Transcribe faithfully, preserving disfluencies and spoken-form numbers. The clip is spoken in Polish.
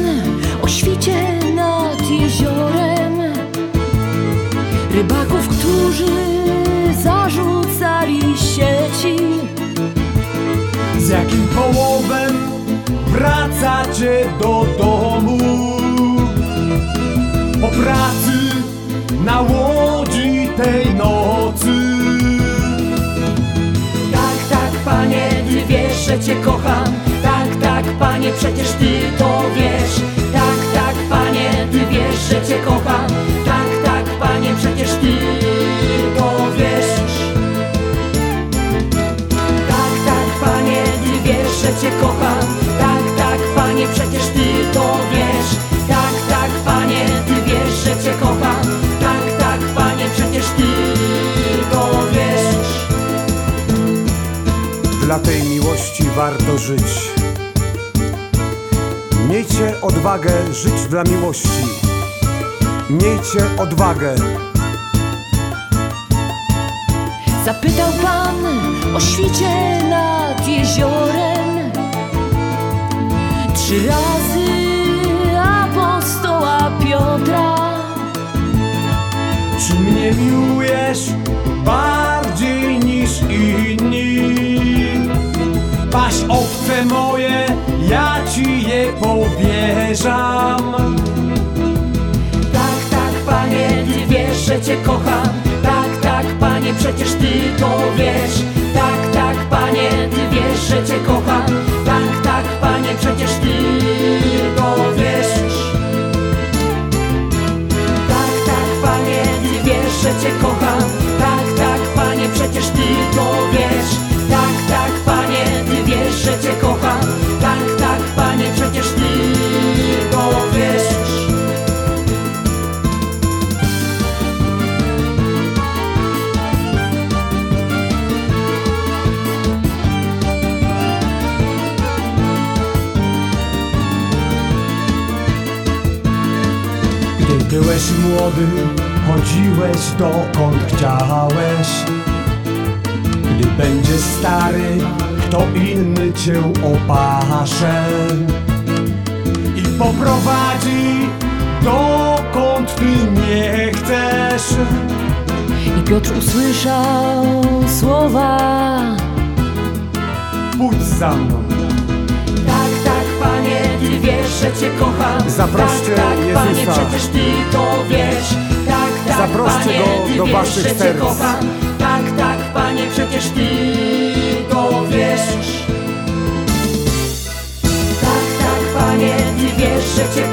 o świcie nad jeziorem, rybaków, którzy zarzucali sieci. Z jakim połowem wracacie do domu po pracy na łodzi tej nocy? Tak, tak, panie, ty wiesz, że cię kocham. Tak, tak, panie, przecież ty to wiesz. Tak, tak, panie, ty wiesz, że cię kocham. Tak, tak, panie, przecież ty to wiesz. Tak, tak, panie, ty wiesz, że cię kocham. Tak, tak, panie, przecież ty to wiesz. Tak, tak, panie, ty wiesz, że cię kocham. Tak, tak, panie, przecież ty to wiesz. Dla tej miłości warto żyć. Miejcie odwagę żyć dla miłości. Miejcie odwagę. Zapytał Pan o świcie nad jeziorem trzy razy apostoła Piotra. Czy mnie miłujesz bardziej niż inni? Paś owce moje, ja ci je powierzam. Tak, tak, panie, ty wiesz, że cię kocham. Tak, tak, panie, przecież ty to wiesz. Tak, tak, panie, ty wiesz, że cię kocham. Tak, tak, panie, przecież ty to wiesz. Tak, tak, panie, ty wiesz, że cię kocham. Tak, tak, panie, przecież ty to wiesz. Tak, tak, panie, ty wiesz, że cię kocham. Tak, tak, panie, przecież ty to wiesz. Gdy byłeś młody, chodziłeś dokąd chciałeś. Gdy będziesz stary, kto inny cię opasze i poprowadzi dokąd ty nie chcesz. I Piotr usłyszał słowa: Pójdź za mną. tak, tak, panie, ty wiesz, że cię kocham. Zaproście tak, tak, Jezusa. panie, przecież ty to wiesz. Tak, tak, Zaproście panie, Go ty do wiesz, waszych że cię serc. kocham. Tak, tak, panie, przecież ty to wiesz. Tak, tak, panie, ty wiesz, że cię